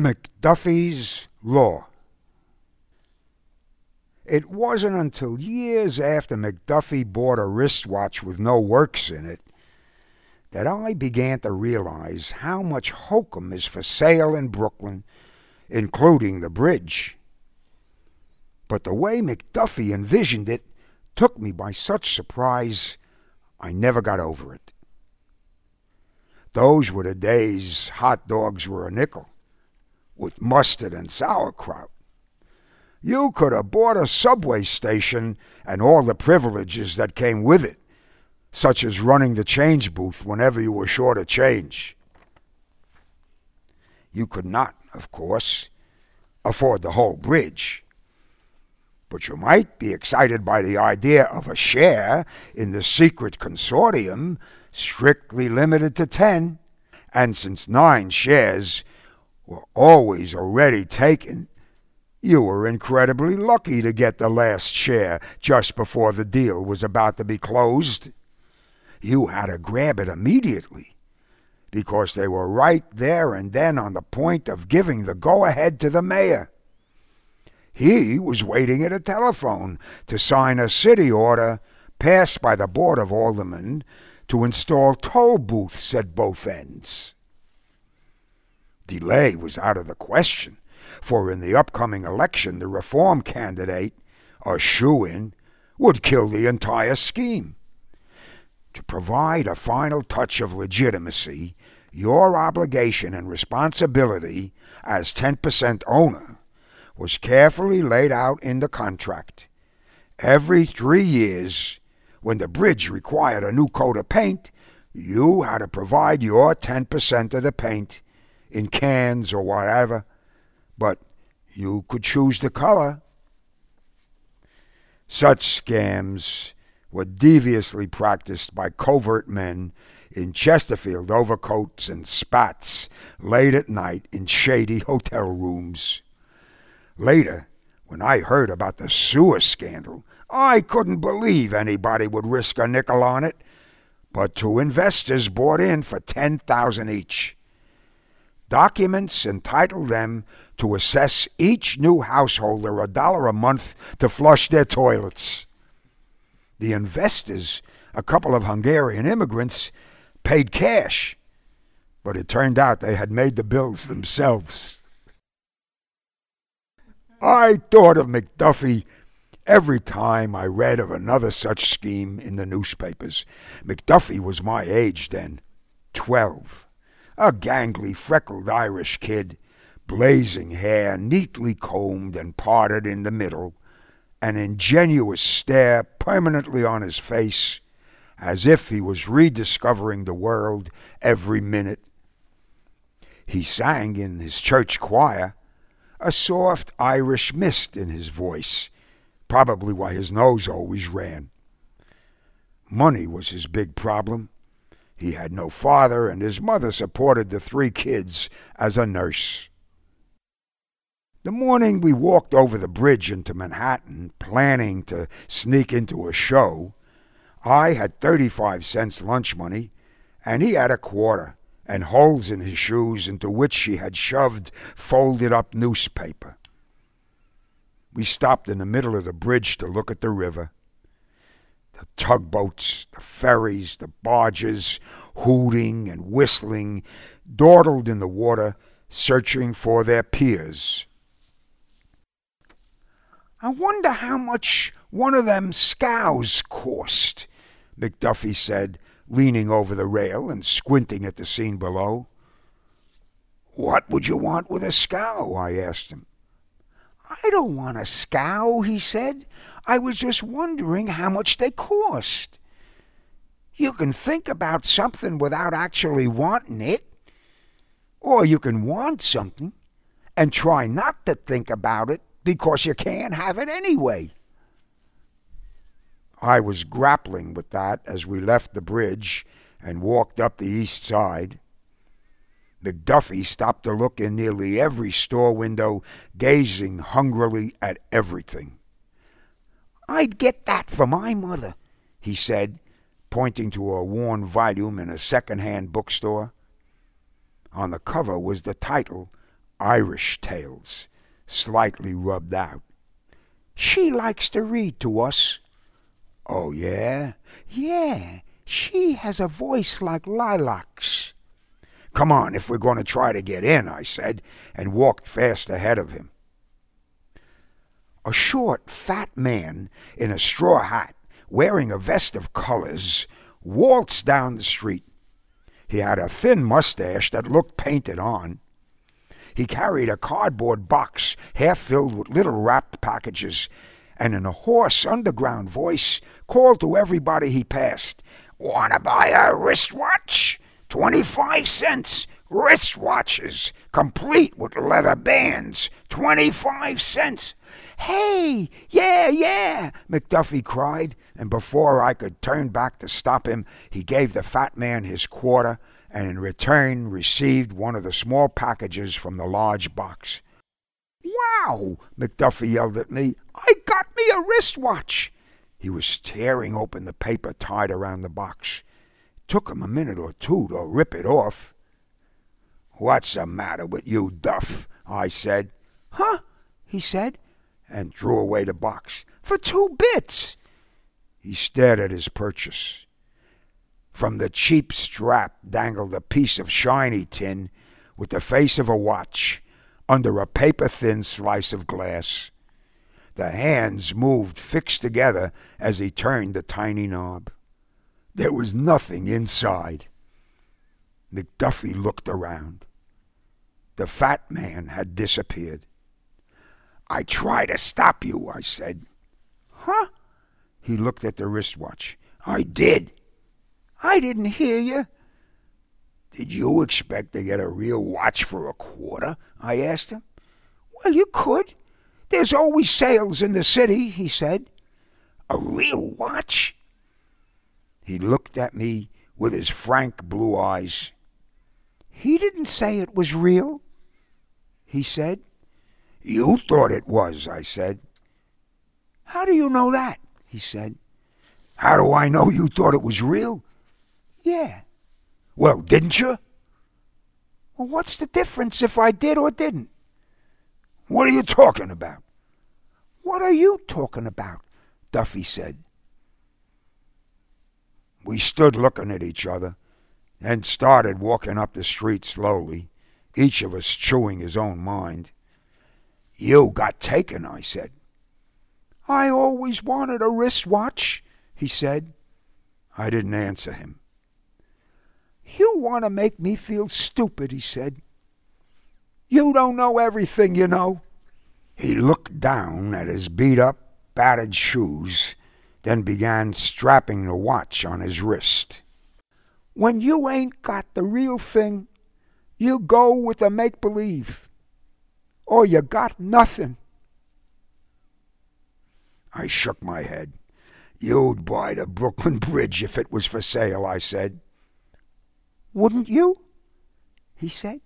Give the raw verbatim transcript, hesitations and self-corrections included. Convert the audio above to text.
McDuffie's Law. It wasn't until years after McDuffie bought a wristwatch with no works in it that I began to realize how much hokum is for sale in Brooklyn, including the bridge. But the way McDuffie envisioned it took me by such surprise, I never got over it. Those were the days hot dogs were a nickel, with mustard and sauerkraut. You could have bought a subway station and all the privileges that came with it, such as running the change booth whenever you were short of change. You could not, of course, afford the whole bridge, but you might be excited by the idea of a share in the secret consortium, strictly limited to ten, and since nine shares were always already taken, you were incredibly lucky to get the last share just before the deal was about to be closed. You had to grab it immediately, because they were right there and then on the point of giving the go-ahead to the mayor. He was waiting at a telephone to sign a city order passed by the Board of Aldermen to install toll booths at both ends. Delay was out of the question, for in the upcoming election the reform candidate, a shoo-in, would kill the entire scheme. To provide a final touch of legitimacy, your obligation and responsibility as ten percent owner was carefully laid out in the contract. Every three years, when the bridge required a new coat of paint, you had to provide your ten percent of the paint in cans or whatever, but you could choose the color. Such scams were deviously practiced by covert men in Chesterfield overcoats and spats late at night in shady hotel rooms. Later, when I heard about the sewer scandal, I couldn't believe anybody would risk a nickel on it, but two investors bought in for ten thousand dollars each. Documents entitled them to assess each new householder a dollar a month to flush their toilets. The investors, a couple of Hungarian immigrants, paid cash, but it turned out they had made the bills themselves. I thought of McDuffie every time I read of another such scheme in the newspapers. McDuffie was my age then, twelve, a gangly, freckled Irish kid, blazing hair neatly combed and parted in the middle, an ingenuous stare permanently on his face, as if he was rediscovering the world every minute. He sang in his church choir, a soft Irish mist in his voice, probably why his nose always ran. Money was his big problem. He had no father, and his mother supported the three kids as a nurse. The morning we walked over the bridge into Manhattan, planning to sneak into a show, I had thirty-five cents lunch money, and he had a quarter, and holes in his shoes into which he had shoved folded-up newspaper. We stopped in the middle of the bridge to look at the river. The tugboats, the ferries, the barges, hooting and whistling, dawdled in the water, searching for their piers. "I wonder how much one of them scows cost," McDuffie said, leaning over the rail and squinting at the scene below. "What would you want with a scow?" I asked him. "I don't want a scow," he said. "I was just wondering how much they cost." You can think about something without actually wanting it, or you can want something and try not to think about it because you can't have it anyway. I was grappling with that as we left the bridge and walked up the east side. McDuffie stopped to look in nearly every store window, gazing hungrily at everything. "I'd get that for my mother," he said, pointing to a worn volume in a second-hand bookstore. On the cover was the title, Irish tales, slightly rubbed out. She likes to read to us. Oh, yeah? Yeah, she has a voice like lilacs. Come on, if we're going to try to get in, I said, and walked fast ahead of him. A short, fat man in a straw hat, wearing a vest of colors, waltzed down the street. He had a thin mustache that looked painted on. He carried a cardboard box half filled with little wrapped packages, and in a hoarse underground voice called to everybody he passed, "Want to buy a wristwatch? Twenty-five cents. Wristwatches, complete with leather bands. Twenty-five cents." "Hey, yeah, yeah," McDuffie cried, and before I could turn back to stop him, he gave the fat man his quarter and in return received one of the small packages from the large box. "Wow," McDuffie yelled at me, "I got me a wristwatch." He was tearing open the paper tied around the box. It took him a minute or two to rip it off. "What's the matter with you, Duff?" I said. "Huh?" he said, and threw away the box. "For two bits." He stared at his purchase. From the cheap strap dangled a piece of shiny tin with the face of a watch under a paper-thin slice of glass. The hands moved fixed together as he turned the tiny knob. There was nothing inside. McDuffie looked around. The fat man had disappeared. "I try to stop you," I said. "Huh?" He looked at the wristwatch. "I did." "I didn't hear you." "Did you expect to get a real watch for a quarter?" I asked him. "Well, you could. There's always sales in the city," he said. "A real watch?" He looked at me with his frank blue eyes. "He didn't say it was real," he said. "You thought it was," I said. "How do you know that?" he said. "How do I know you thought it was real?" "Yeah." "Well, didn't you?" "Well, what's the difference if I did or didn't?" "What are you talking about?" "What are you talking about?" Duffy said. We stood looking at each other, and started walking up the street slowly, each of us chewing his own mind. "You got taken," I said. "I always wanted a wristwatch," he said. I didn't answer him. "You want to make me feel stupid," he said. "You don't know everything, you know." He looked down at his beat-up, battered shoes, then began strapping the watch on his wrist. "When you ain't got the real thing, you go with the make-believe, or you got nothing." I shook my head. "You'd buy the Brooklyn Bridge if it was for sale," I said. "Wouldn't you?" he said.